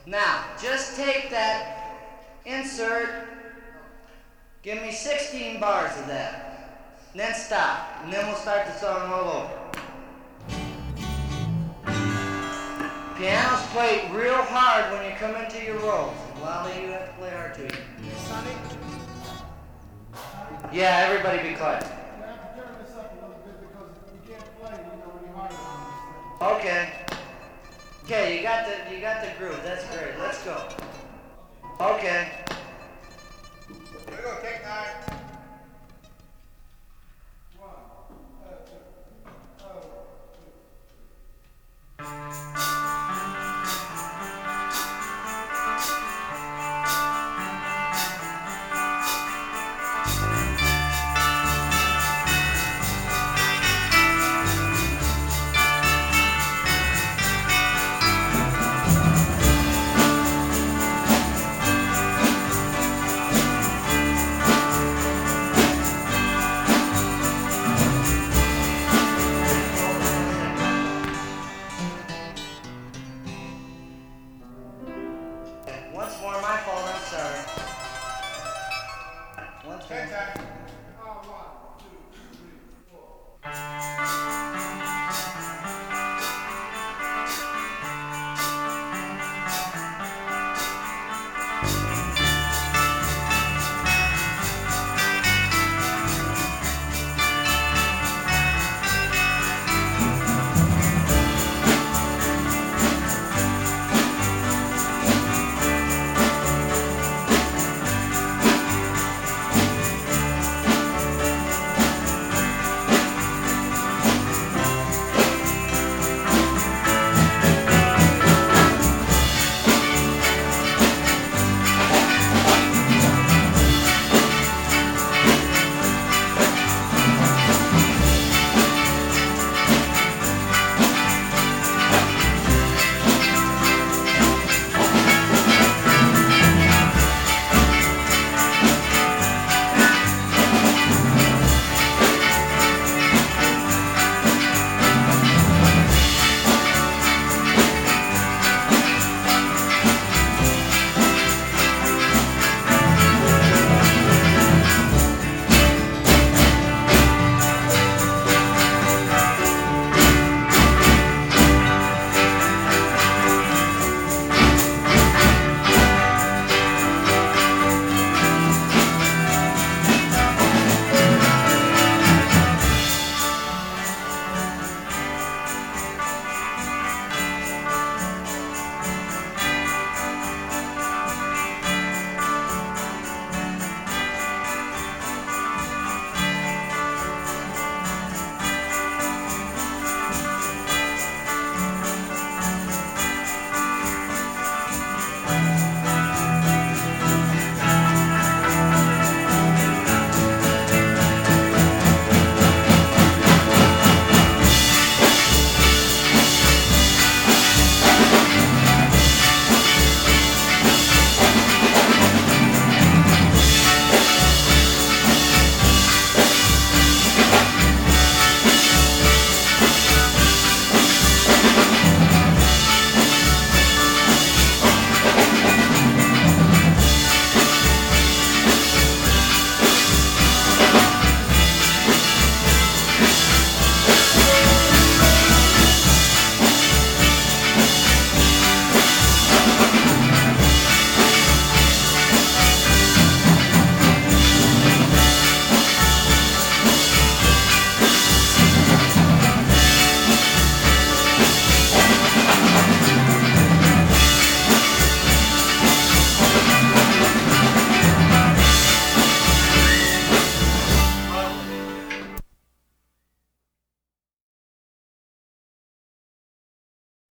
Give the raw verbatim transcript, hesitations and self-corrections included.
Now, just take that insert, give me sixteen bars of that, and then stop, and then we'll start the song all over. Piano's played real hard when you come into your rolls. Lolly, you have to play hard too. Sonny? Yeah, everybody be quiet. You have to turn this up a little bit because we can't play, you know, when you're hard on this thing. Okay. Okay, you got the you got the groove. That's great. Let's go. Okay. Here we go, take nine. One, uh, two, oh, Once more, my fault. I'm sorry. Once more. Take time.